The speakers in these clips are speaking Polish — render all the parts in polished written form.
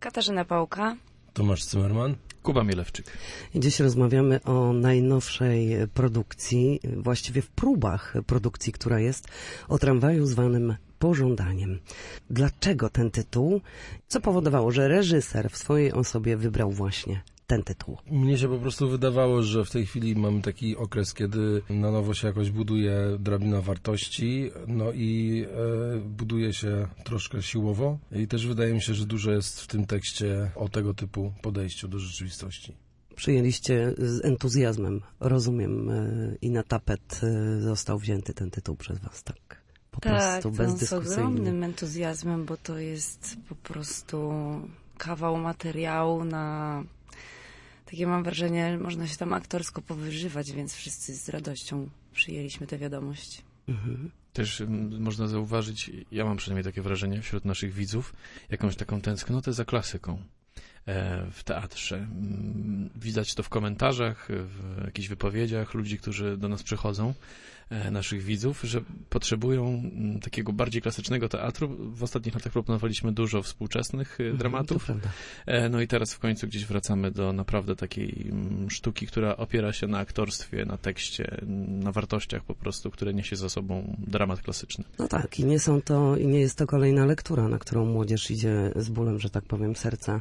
Katarzyna Pałka. Tomasz Cymmerman. Kuba Mielewczyk. I dziś rozmawiamy o najnowszej produkcji, właściwie w próbach produkcji, która jest, o tramwaju zwanym Pożądaniem. Dlaczego ten tytuł? Co powodowało, że reżyser w swojej osobie wybrał właśnie ten tytuł? Mnie się po prostu wydawało, że w tej chwili mamy taki okres, kiedy na nowo się jakoś buduje drabina wartości, no i buduje się troszkę siłowo. I też wydaje mi się, że dużo jest w tym tekście o tego typu podejściu do rzeczywistości. Przyjęliście z entuzjazmem, rozumiem, i na tapet został wzięty ten tytuł przez was, tak? Po prostu bezdyskusyjnie. Z ogromnym entuzjazmem, bo to jest po prostu kawał materiału na... Takie mam wrażenie, można się tam aktorsko powyżywać, więc wszyscy z radością przyjęliśmy tę wiadomość. Mhm. Też można zauważyć, ja mam przynajmniej takie wrażenie wśród naszych widzów, jakąś taką tęsknotę za klasyką w teatrze. Widać to w komentarzach, w jakichś wypowiedziach ludzi, którzy do nas przychodzą, naszych widzów, że potrzebują takiego bardziej klasycznego teatru. W ostatnich latach proponowaliśmy dużo współczesnych dramatów. No i teraz w końcu gdzieś wracamy do naprawdę takiej sztuki, która opiera się na aktorstwie, na tekście, na wartościach po prostu, które niesie za sobą dramat klasyczny. No tak, i nie jest to kolejna lektura, na którą młodzież idzie z bólem, że tak powiem, serca,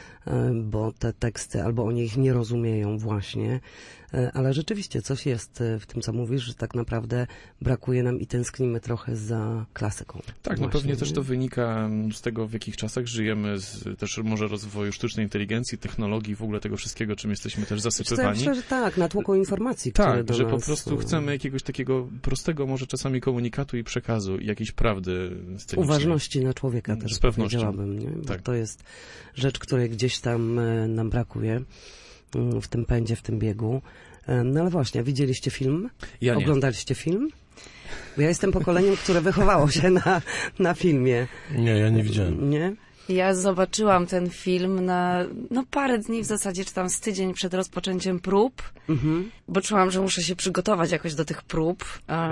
bo te teksty albo oni ich nie rozumieją właśnie, ale rzeczywiście coś jest w tym, co mówisz, że tak naprawdę brakuje nam i tęsknimy trochę za klasyką. Tak, właśnie, no pewnie też to wynika z tego, w jakich czasach żyjemy, też może rozwoju sztucznej inteligencji, technologii, w ogóle tego wszystkiego, czym jesteśmy też zasypywani. Myślę, że tak, natłoku informacji, które do że nas... po prostu chcemy jakiegoś takiego prostego może czasami komunikatu i przekazu i jakiejś prawdy scenicznej. Uważności na człowieka też z pewnością. Powiedziałabym, nie? Bo tak. To jest rzecz, której gdzieś tam nam brakuje w tym pędzie, w tym biegu. No ale właśnie, widzieliście film? Ja nie. Oglądaliście film? Bo ja jestem pokoleniem, które wychowało się na filmie. Nie, ja nie widziałem. Nie? Ja zobaczyłam ten film na parę dni w zasadzie, czy tam z tydzień przed rozpoczęciem prób, bo czułam, że muszę się przygotować jakoś do tych prób,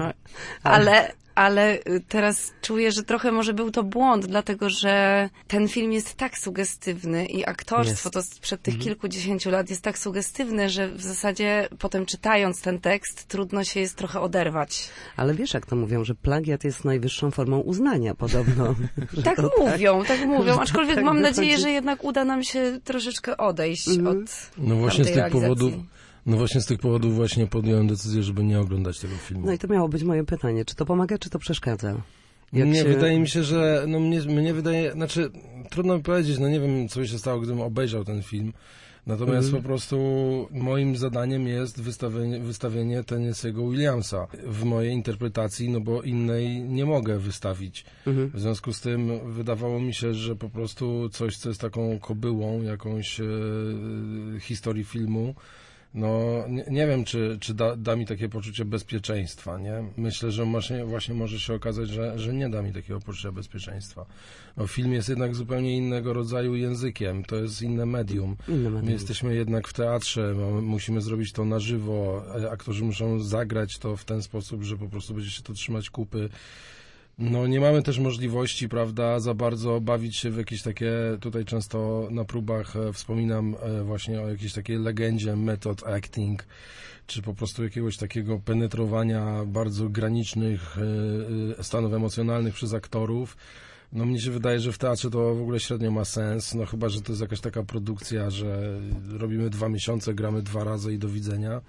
ale teraz czuję, że trochę może był to błąd, dlatego że ten film jest tak sugestywny i aktorstwo to sprzed tych kilkudziesięciu lat jest tak sugestywne, że w zasadzie potem czytając ten tekst trudno się jest trochę oderwać. Ale wiesz, jak to mówią, że plagiat jest najwyższą formą uznania podobno. Tak mówią, aczkolwiek mam nadzieję, że jednak uda nam się troszeczkę odejść od tamtej realizacji. No właśnie z tych powodów właśnie podjąłem decyzję, żeby nie oglądać tego filmu. No i to miało być moje pytanie. Czy to pomaga, czy to przeszkadza? Wydaje mi się, że mnie wydaje, znaczy trudno mi powiedzieć, nie wiem, co by się stało, gdybym obejrzał ten film. Natomiast po prostu moim zadaniem jest wystawienie Tennessee'ego Williamsa w mojej interpretacji, no bo innej nie mogę wystawić. W związku z tym wydawało mi się, że po prostu coś, co jest taką kobyłą jakąś historii filmu, no nie wiem, czy da mi takie poczucie bezpieczeństwa, nie? Myślę, że właśnie może się okazać, że nie da mi takiego poczucia bezpieczeństwa. No, film jest jednak zupełnie innego rodzaju językiem, to jest inne medium. My jesteśmy jednak w teatrze, musimy zrobić to na żywo, aktorzy muszą zagrać to w ten sposób, że po prostu będzie się to trzymać kupy. No nie mamy też możliwości, prawda, za bardzo bawić się w jakieś takie, tutaj często na próbach wspominam właśnie o jakiejś takiej legendzie method acting, czy po prostu jakiegoś takiego penetrowania bardzo granicznych stanów emocjonalnych przez aktorów. No mnie się wydaje, że w teatrze to w ogóle średnio ma sens, no chyba, że to jest jakaś taka produkcja, że robimy 2 miesiące, gramy 2 razy i do widzenia.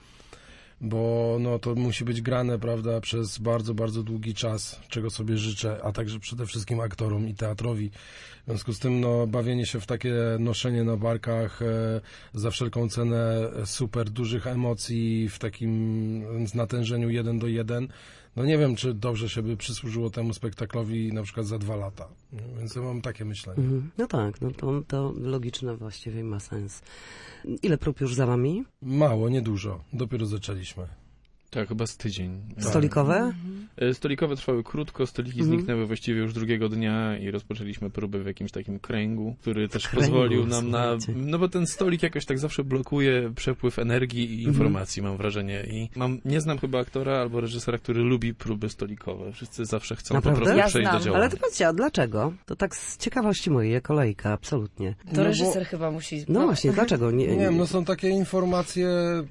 Bo no to musi być grane, prawda, przez bardzo, bardzo długi czas, czego sobie życzę, a także przede wszystkim aktorom i teatrowi. W związku z tym no, bawienie się w takie noszenie na barkach za wszelką cenę super dużych emocji w takim natężeniu 1:1, no nie wiem, czy dobrze się by przysłużyło temu spektaklowi na przykład za 2 lata. Więc ja mam takie myślenie. No tak, no to logiczne właściwie ma sens. Ile prób już za wami? Mało, niedużo. Dopiero zaczęliśmy. Tak, chyba z tydzień. Stolikowe? Stolikowe trwały krótko, stoliki zniknęły właściwie już drugiego dnia i rozpoczęliśmy próby w jakimś takim kręgu, który też pozwolił nam na... No bo ten stolik jakoś tak zawsze blokuje przepływ energii i informacji, mam wrażenie. I nie znam chyba aktora albo reżysera, który lubi próby stolikowe. Wszyscy zawsze chcą Naprawdę? po prostu Ja przejść do znam. działania. Ale to powiedzcie, a dlaczego? To tak z ciekawości mojej, kolejka, absolutnie. To reżyser chyba musi... No właśnie, dlaczego? Nie wiem, no są takie informacje,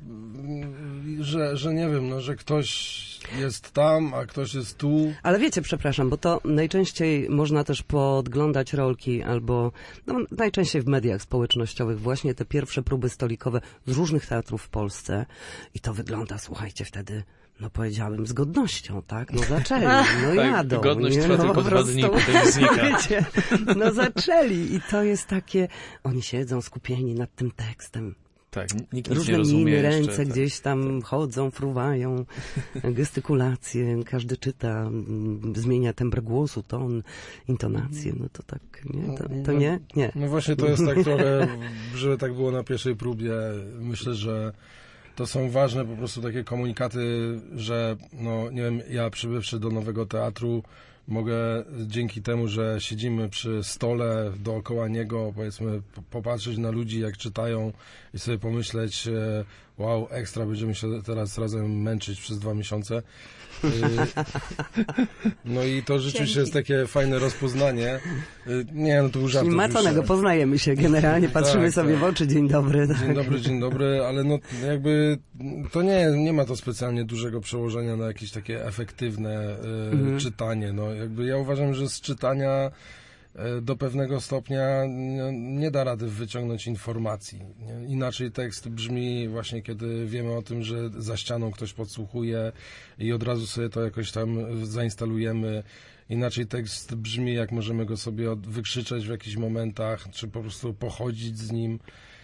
że nie wiem, no, że ktoś jest tam, a ktoś jest tu. Ale wiecie, przepraszam, bo to najczęściej można też podglądać rolki albo, no najczęściej w mediach społecznościowych właśnie te pierwsze próby stolikowe z różnych teatrów w Polsce i to wygląda, słuchajcie, wtedy, no powiedziałabym, z godnością, tak? No zaczęli, no jadą. Godność nie? trwa No, tylko po 2 dni, prostu, potem znika. Wiecie, no zaczęli i to jest takie, oni siedzą skupieni nad tym tekstem. Tak, nikt nic nie Różne rozumie miny, jeszcze, ręce tak. gdzieś tam chodzą, fruwają, gestykulacje, każdy czyta, zmienia tembr głosu, ton, intonację, no to tak, nie? To nie? Nie. No właśnie to jest tak trochę, żeby tak było na pierwszej próbie. Myślę, że to są ważne po prostu takie komunikaty, że no nie wiem, ja przybywszy do Nowego Teatru mogę dzięki temu, że siedzimy przy stole dookoła niego, powiedzmy, popatrzeć na ludzi, jak czytają i sobie pomyśleć, wow, ekstra, będziemy się teraz razem męczyć przez 2 miesiące. No i to rzeczywiście jest takie fajne rozpoznanie. Nie, no to już żartów. Maconego, poznajemy się generalnie, patrzymy Tak, sobie tak. w oczy, dzień dobry. Tak. Dzień dobry, ale no jakby to nie ma to specjalnie dużego przełożenia na jakieś takie efektywne czytanie. No jakby ja uważam, że z czytania do pewnego stopnia nie da rady wyciągnąć informacji. Nie? Inaczej tekst brzmi właśnie, kiedy wiemy o tym, że za ścianą ktoś podsłuchuje i od razu sobie to jakoś tam zainstalujemy. Inaczej tekst brzmi, jak możemy go sobie wykrzyczeć w jakichś momentach, czy po prostu pochodzić z nim.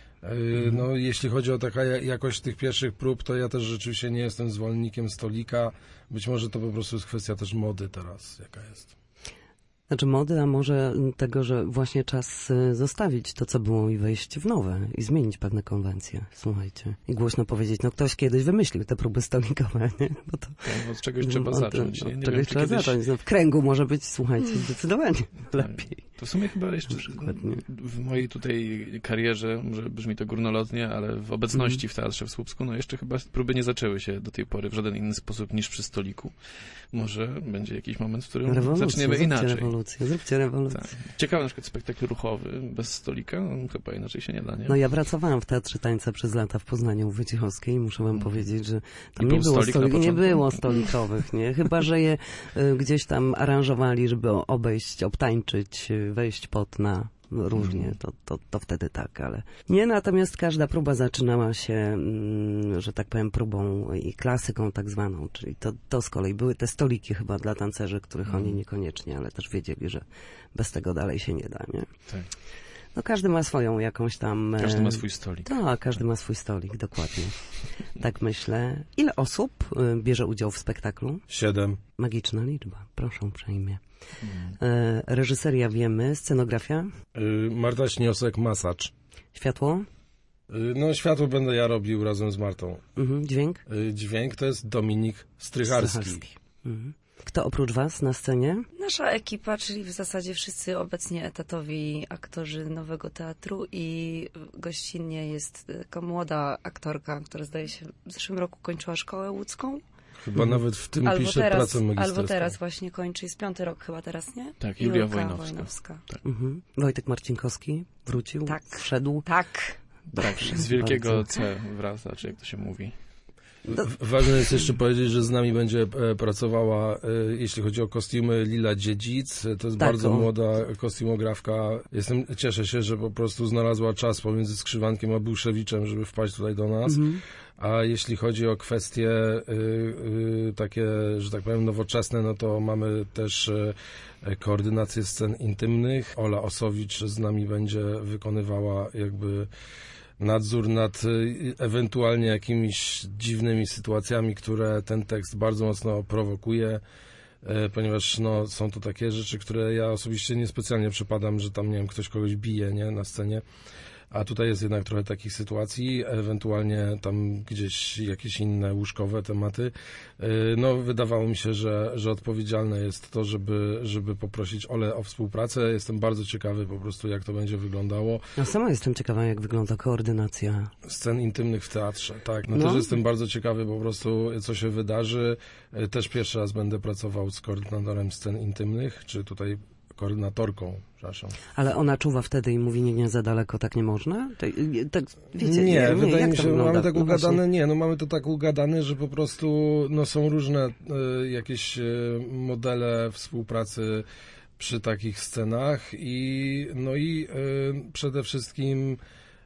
No, jeśli chodzi o taką jakość tych pierwszych prób, to ja też rzeczywiście nie jestem zwolennikiem stolika. Być może to po prostu jest kwestia też mody teraz, jaka jest. Znaczy mody, a może tego, że właśnie czas zostawić to, co było i wejść w nowe i zmienić pewne konwencje, słuchajcie. I głośno powiedzieć, no ktoś kiedyś wymyślił te próby stolikowe, nie? Bo to, No, od czegoś trzeba zacząć. Nie czegoś wiem, trzeba kiedyś... zacząć. No, w kręgu może być, słuchajcie, zdecydowanie lepiej. To w sumie chyba jeszcze Przykładnie. w mojej tutaj karierze, może brzmi to górnolotnie, ale w obecności w Teatrze w Słupsku, no jeszcze chyba próby nie zaczęły się do tej pory w żaden inny sposób niż przy stoliku. Może będzie jakiś moment, w którym zaczniemy inaczej. Zróbcie rewolucję. Tak. Ciekawy na przykład spektakl ruchowy bez stolika, no, chyba inaczej się nie da, nie? No ja pracowałam w Teatrze Tańca przez lata w Poznaniu w Wojciechowskiej i muszę wam powiedzieć, że tam nie było stolikowych, nie? Chyba, że je gdzieś tam aranżowali, żeby obejść, obtańczyć, wejść pod na różnie, to wtedy tak, ale nie, natomiast każda próba zaczynała się, że tak powiem, próbą i klasyką tak zwaną, czyli to z kolei były te stoliki chyba dla tancerzy, których oni niekoniecznie, ale też wiedzieli, że bez tego dalej się nie da, nie? Tak. No każdy ma swoją jakąś tam... Każdy ma swój stolik. Tak, każdy ma swój stolik, dokładnie. Tak myślę. Ile osób bierze udział w spektaklu? 7. Magiczna liczba, proszę uprzejmie. Reżyseria wiemy, scenografia? Marta Śniosek, masacz. Światło? No światło będę ja robił razem z Martą. Dźwięk? Dźwięk to jest Dominik Strycharski. Kto oprócz was na scenie? Nasza ekipa, czyli w zasadzie wszyscy obecnie etatowi aktorzy Nowego Teatru i gościnnie jest taka młoda aktorka, która zdaje się w zeszłym roku kończyła szkołę łódzką. Chyba nawet w tym pisze pracę magisterską. Albo teraz właśnie kończy, jest 5. rok chyba teraz, nie? Tak, Julia Wojnowska. Tak. Wojtek Marcinkowski wrócił, tak. wszedł. Tak. Tak, z wielkiego C wraca, czy jak to się mówi. Ważne jest jeszcze powiedzieć, że z nami będzie pracowała, jeśli chodzi o kostiumy, Lila Dziedzic. To jest bardzo młoda kostiumografka. Cieszę się, że po prostu znalazła czas pomiędzy Skrzywankiem a Bułszewiczem, żeby wpaść tutaj do nas. A jeśli chodzi o kwestie takie, że tak powiem, nowoczesne, no to mamy też koordynację scen intymnych. Ola Osowicz z nami będzie wykonywała jakby nadzór nad ewentualnie jakimiś dziwnymi sytuacjami, które ten tekst bardzo mocno prowokuje, ponieważ no, są to takie rzeczy, które ja osobiście niespecjalnie przypadam, że tam, nie wiem, ktoś kogoś bije, nie, na scenie, a tutaj jest jednak trochę takich sytuacji, ewentualnie tam gdzieś jakieś inne łóżkowe tematy. No, wydawało mi się, że odpowiedzialne jest to, żeby poprosić Olę o współpracę. Jestem bardzo ciekawy po prostu, jak to będzie wyglądało. Ja sama jestem ciekawa, jak wygląda koordynacja Scen intymnych w teatrze, tak. No, też jestem bardzo ciekawy po prostu, co się wydarzy. Też pierwszy raz będę pracował z koordynatorem scen intymnych, czy tutaj koordynatorką, przepraszam. Ale ona czuwa wtedy i mówi, nie za daleko, tak nie można? Tak, wiecie, nie, wydaje mi się, wygląda? mamy tak No ugadane, właśnie. mamy to tak ugadane, że po prostu są różne jakieś modele współpracy przy takich scenach i przede wszystkim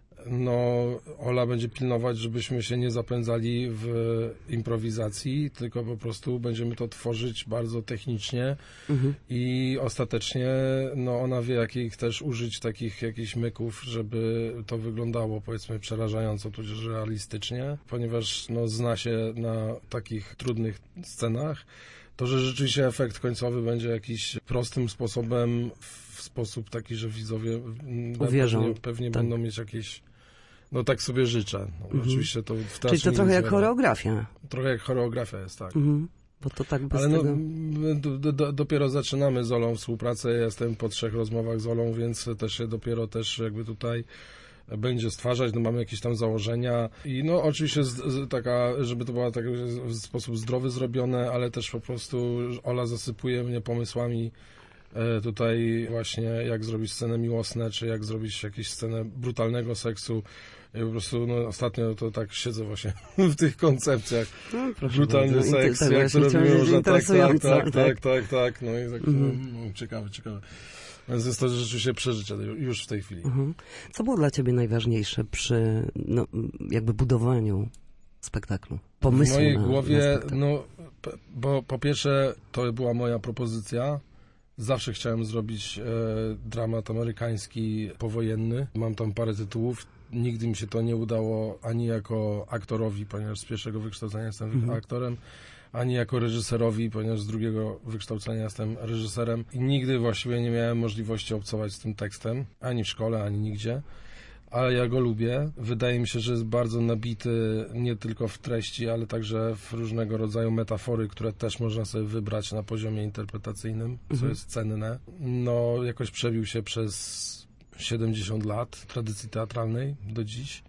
Ola będzie pilnować, żebyśmy się nie zapędzali w improwizacji, tylko po prostu będziemy to tworzyć bardzo technicznie i ostatecznie ona wie, jakich też użyć takich jakichś myków, żeby to wyglądało, powiedzmy, przerażająco, tudzież realistycznie, ponieważ zna się na takich trudnych scenach. To, że rzeczywiście efekt końcowy będzie jakiś prostym sposobem, w sposób taki, że widzowie uwierzą. Pewnie tak. będą mieć jakieś... tak sobie życzę. Oczywiście to w Czyli to trochę jak choreografia. Trochę jak choreografia jest, tak. Bo to tak bez Ale tego... dopiero zaczynamy z Olą współpracę. Ja jestem po 3 rozmowach z Olą, więc też się dopiero jakby tutaj będzie stwarzać, mamy jakieś tam założenia i oczywiście taka, żeby to było tak w sposób zdrowy zrobione, ale też po prostu Ola zasypuje mnie pomysłami tutaj właśnie jak zrobić scenę miłosne, czy jak zrobić jakąś scenę brutalnego seksu. Ja po prostu ostatnio to tak siedzę właśnie w tych koncepcjach. Brutalny bardzo. seks, Tak, jak to robimy, można tak. No i tak, ciekawe. Więc jest to rzeczywiście przeżycie już w tej chwili. Co było dla ciebie najważniejsze przy jakby budowaniu spektaklu? Pomysłu w mojej na głowie, spektakl. bo po pierwsze to była moja propozycja. Zawsze chciałem zrobić dramat amerykański powojenny. Mam tam parę tytułów. Nigdy mi się to nie udało ani jako aktorowi, ponieważ z pierwszego wykształcenia jestem aktorem, ani jako reżyserowi, ponieważ z drugiego wykształcenia jestem reżyserem. I nigdy właściwie nie miałem możliwości obcować z tym tekstem, ani w szkole, ani nigdzie. Ale ja go lubię. Wydaje mi się, że jest bardzo nabity nie tylko w treści, ale także w różnego rodzaju metafory, które też można sobie wybrać na poziomie interpretacyjnym, co jest cenne. Jakoś przebił się przez 70 lat tradycji teatralnej do dziś.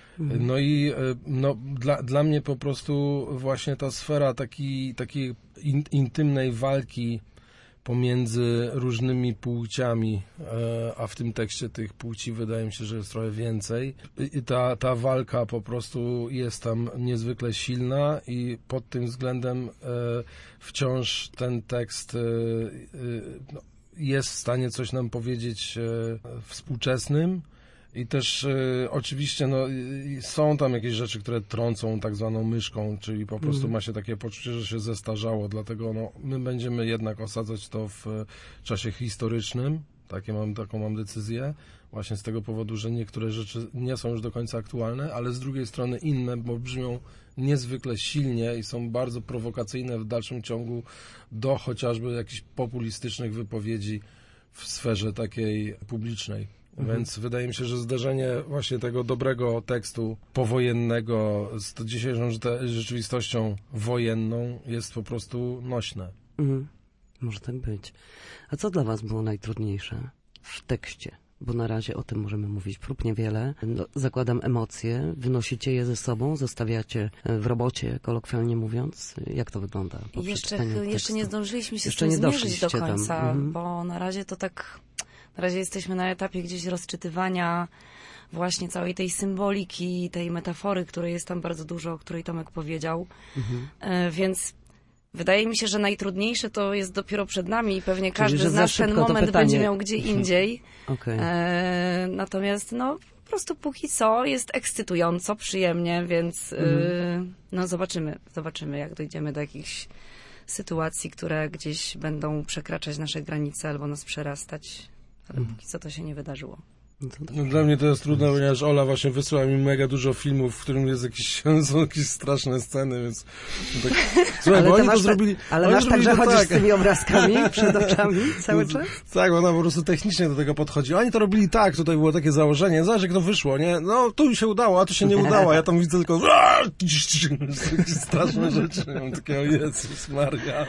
Dla mnie po prostu właśnie ta sfera takiej intymnej walki pomiędzy różnymi płciami, a w tym tekście tych płci wydaje mi się, że jest trochę więcej. I ta walka po prostu jest tam niezwykle silna i pod tym względem wciąż ten tekst jest w stanie coś nam powiedzieć współczesnym. I też oczywiście są tam jakieś rzeczy, które trącą tak zwaną myszką, czyli po prostu ma się takie poczucie, że się zestarzało, dlatego my będziemy jednak osadzać to w czasie historycznym, taką mam decyzję, właśnie z tego powodu, że niektóre rzeczy nie są już do końca aktualne, ale z drugiej strony inne, bo brzmią niezwykle silnie i są bardzo prowokacyjne w dalszym ciągu do chociażby jakichś populistycznych wypowiedzi w sferze takiej publicznej. Więc wydaje mi się, że zderzenie właśnie tego dobrego tekstu powojennego z tą dzisiejszą rzeczywistością wojenną jest po prostu nośne. Może tak być. A co dla was było najtrudniejsze w tekście? Bo na razie o tym możemy mówić prób niewiele. Zakładam emocje, wynosicie je ze sobą, zostawiacie w robocie, kolokwialnie mówiąc. Jak to wygląda po przeczytaniu tekstu? Jeszcze nie zdążyliśmy się Jeszcze z tym nie zmierzyć do końca, tam. bo na razie to tak... Na razie jesteśmy na etapie gdzieś rozczytywania właśnie całej tej symboliki, tej metafory, której jest tam bardzo dużo, o której Tomek powiedział. Więc wydaje mi się, że najtrudniejsze to jest dopiero przed nami i pewnie każdy z nas ten moment będzie miał gdzie indziej. Natomiast po prostu póki co jest ekscytująco, przyjemnie, więc zobaczymy, jak dojdziemy do jakichś sytuacji, które gdzieś będą przekraczać nasze granice albo nas przerastać. Ale póki co to się nie wydarzyło. No, dla mnie to jest trudne, ponieważ Ola właśnie wysłała mi mega dużo filmów, w którym są jakieś straszne sceny, więc... Tak... Słuchaj, ale bo oni to zrobili... Ale masz tak, że chodzisz z tymi obrazkami przed oczami cały czas? Tak, ona po prostu technicznie do tego podchodzi. Oni to robili tak, tutaj było takie założenie, zobacz jak to wyszło, nie? No, tu się udało, a tu się nie udało, ja tam widzę tylko... Takie straszne rzeczy, mam takie, o Jezus Maria...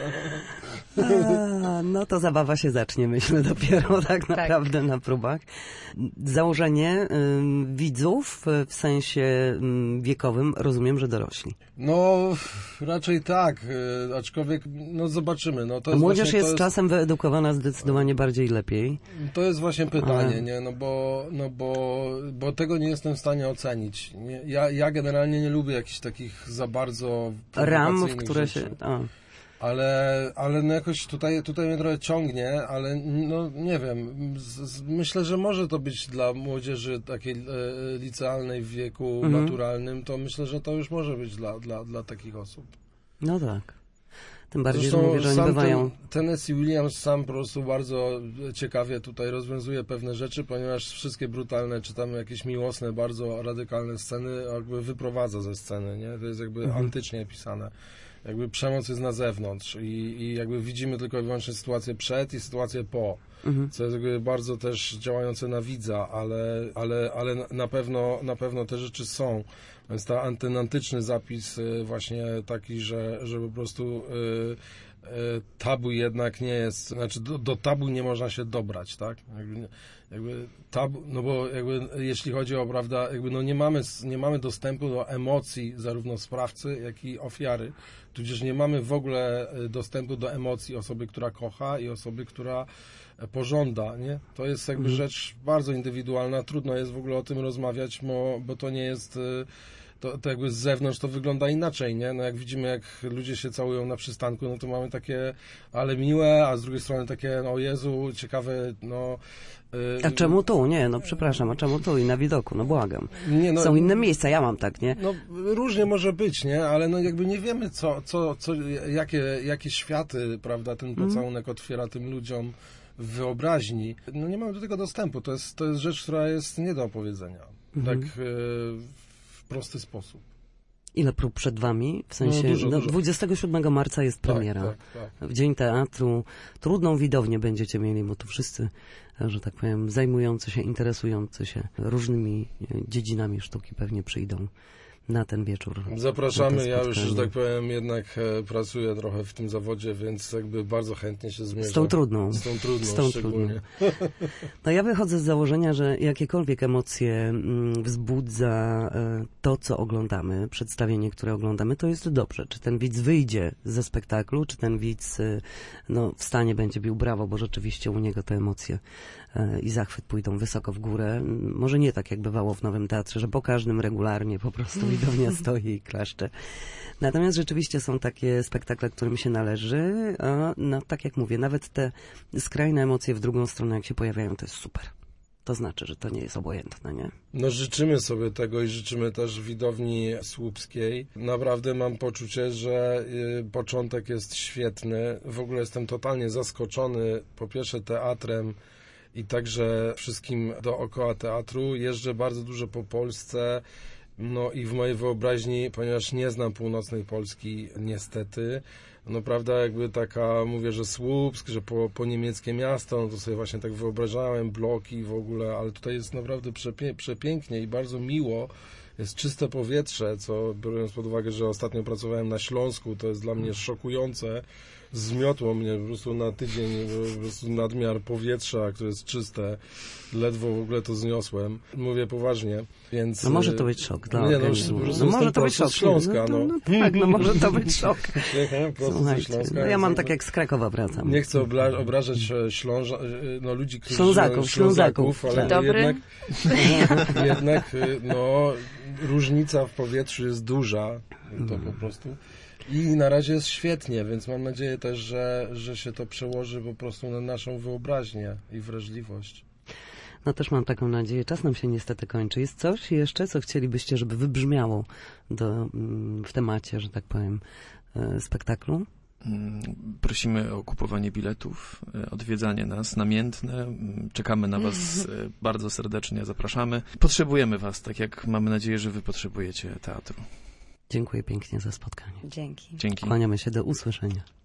No to zabawa się zacznie, myślę, dopiero tak naprawdę na próbach. Założenie widzów w sensie wiekowym, rozumiem, że dorośli. No, raczej tak, aczkolwiek, no zobaczymy. No, to jest młodzież właśnie, jest czasem wyedukowana zdecydowanie bardziej i lepiej. To jest właśnie pytanie, nie? Bo tego nie jestem w stanie ocenić. Ja generalnie nie lubię jakichś takich za bardzo ram, w które rzeczy. się... Ale no jakoś tutaj mnie trochę ciągnie, ale no nie wiem, myślę, że może to być dla młodzieży takiej licealnej w wieku naturalnym, to myślę, że to już może być dla takich osób. No tak. Tym bardziej, Zresztą że mówię, że oni bywają... Tennessee Williams sam po prostu bardzo ciekawie tutaj rozwiązuje pewne rzeczy, ponieważ wszystkie brutalne, czy tam jakieś miłosne, bardzo radykalne sceny jakby wyprowadza ze sceny, nie? To jest jakby antycznie pisane. Jakby przemoc jest na zewnątrz i jakby widzimy tylko i wyłącznie sytuację przed i sytuację po, co jest jakby bardzo też działające na widza, ale na pewno te rzeczy są. Więc ten antyczny zapis właśnie taki, że po prostu tabu jednak nie jest, znaczy do tabu nie można się dobrać, tak? Jakby tabu, no bo jakby jeśli chodzi o, prawda, jakby no nie mamy dostępu do emocji zarówno sprawcy, jak i ofiary, tudzież nie mamy w ogóle dostępu do emocji osoby, która kocha i osoby, która pożąda, nie? To jest jakby rzecz bardzo indywidualna, trudno jest w ogóle o tym rozmawiać, bo to nie jest... To jakby z zewnątrz to wygląda inaczej, nie? No jak widzimy, jak ludzie się całują na przystanku, no to mamy takie, ale miłe, a z drugiej strony takie, no Jezu, ciekawe, no... A czemu tu? Nie, no przepraszam, a czemu tu i na widoku? No błagam. Nie, no, są inne miejsca, ja mam tak, nie? No różnie może być, nie? Ale no jakby nie wiemy, jakie światy, prawda, ten pocałunek otwiera tym ludziom w wyobraźni. No nie mamy do tego dostępu. To jest rzecz, która jest nie do opowiedzenia. Tak w prosty sposób. Ile prób przed wami? W sensie, dużo. 27 marca jest premiera. Tak. W Dzień Teatru. Trudną widownię będziecie mieli, bo tu wszyscy, że tak powiem, zajmujący się, interesujący się różnymi dziedzinami sztuki pewnie przyjdą na ten wieczór. Zapraszamy, ja już, że tak powiem, jednak pracuję trochę w tym zawodzie, więc jakby bardzo chętnie się zmierzę. Z tą trudną szczególnie. No ja wychodzę z założenia, że jakiekolwiek emocje wzbudza to, co oglądamy, przedstawienie, które oglądamy, to jest dobrze. Czy ten widz wyjdzie ze spektaklu, czy ten widz w stanie będzie bił brawo, bo rzeczywiście u niego te emocje i zachwyt pójdą wysoko w górę. Może nie tak, jak bywało w Nowym Teatrze, że po każdym regularnie po prostu widownia stoi i klaszcze. Natomiast rzeczywiście są takie spektakle, którym się należy, a no, tak jak mówię, nawet te skrajne emocje w drugą stronę, jak się pojawiają, to jest super. To znaczy, że to nie jest obojętne, nie? No życzymy sobie tego i życzymy też widowni słupskiej. Naprawdę mam poczucie, że początek jest świetny. W ogóle jestem totalnie zaskoczony, po pierwsze teatrem i także wszystkim dookoła teatru. Jeżdżę bardzo dużo po Polsce. No i w mojej wyobraźni, ponieważ nie znam północnej Polski niestety, no prawda, jakby taka, mówię, że Słupsk, że po niemieckie miasto, no to sobie właśnie tak wyobrażałem, bloki w ogóle, ale tutaj jest naprawdę przepięknie i bardzo miło, jest czyste powietrze, co biorąc pod uwagę, że ostatnio pracowałem na Śląsku, to jest dla mnie szokujące. Zmiotło mnie po prostu na tydzień, po prostu nadmiar powietrza, które jest czyste. Ledwo w ogóle to zniosłem. Mówię poważnie, więc... No może to być szok dla organizmu. No może to być szok. Śląska, no tak, no może to być szok. Słuchajcie, Śląska, no ja mam tak jak z Krakowa wracam. Nie chcę obrażać ludzi, którzy Ślązaków, ale Dobry. jednak no, różnica w powietrzu jest duża. To po prostu... I na razie jest świetnie, więc mam nadzieję też, że się to przełoży po prostu na naszą wyobraźnię i wrażliwość. No też mam taką nadzieję. Czas nam się niestety kończy. Jest coś jeszcze, co chcielibyście, żeby wybrzmiało w temacie, że tak powiem, spektaklu? Prosimy o kupowanie biletów, odwiedzanie nas namiętne. Czekamy na was bardzo serdecznie, zapraszamy. Potrzebujemy was, tak jak mamy nadzieję, że wy potrzebujecie teatru. Dziękuję pięknie za spotkanie. Dzięki. Dzięki. Kłaniamy się, do usłyszenia.